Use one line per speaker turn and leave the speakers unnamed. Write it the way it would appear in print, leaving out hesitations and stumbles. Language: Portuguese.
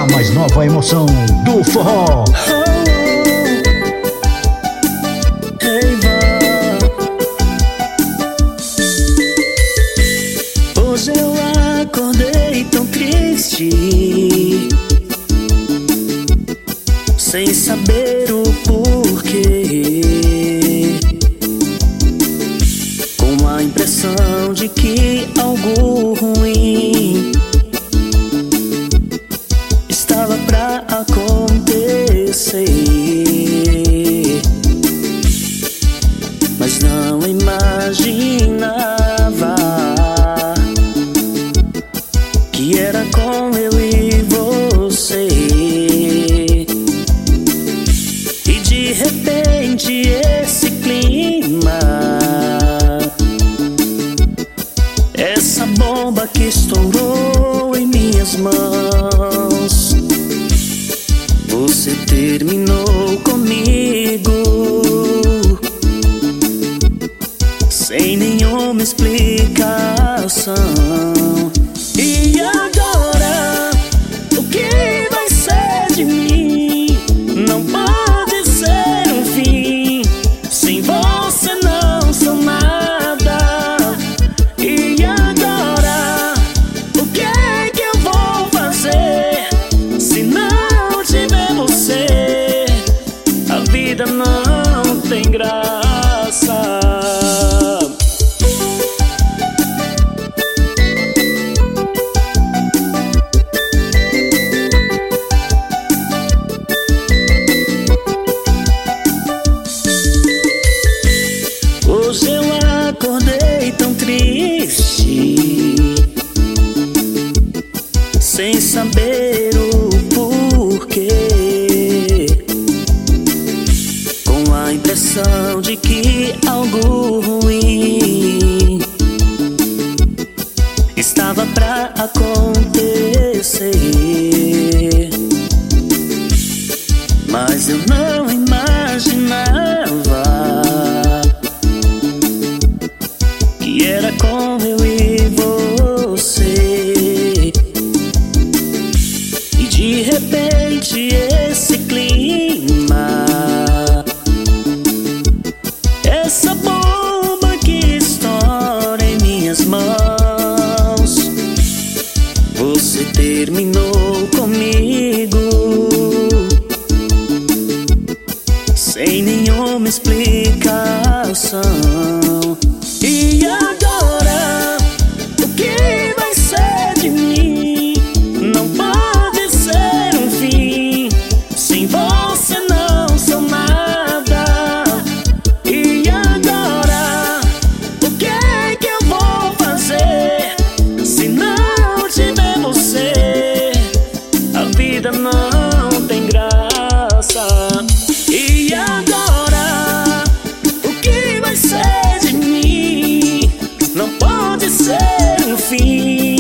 a mais nova emoção do forró.
Hoje eu acordei tão triste, sem saber o porquê, com a impressão de que algo ruim estava pra acontecer, mas não imaginava que era com eu e você. E de repente esse clima, essa bomba que estourou em minhas mãos. Você terminou comigo sem nenhuma explicação. E agora, o que vai ser de mim? Não pode ser um fim. Sem você não sou nada. E agora, o que é que eu vou fazer se não tiver você? A vida não tem graça. Hoje eu acordei tão triste, sem saber o porquê, com a impressão de que algo ruim estava pra acontecer, mas eu não imaginava que era com eu e você. E de repente esse clima, essa bomba que estoura em minhas mãos. Você terminou comigo sem nenhuma explicação. E agora, o que vai ser de mim? Não pode ser um fim. Sem você não sou nada. E agora, o que é que eu vou fazer se não tiver você? A vida não tem graça. E agora, o que vai ser de mim? Não pode ser um fim.